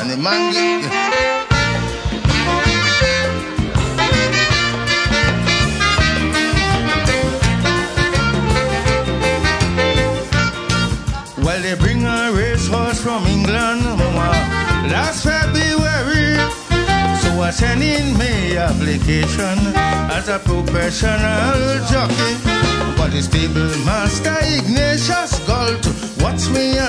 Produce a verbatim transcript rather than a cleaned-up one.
And the man get... Well, they bring a racehorse from England, last February. So I send in my application as a professional jockey. But the stable master Ignatius Galt, what's me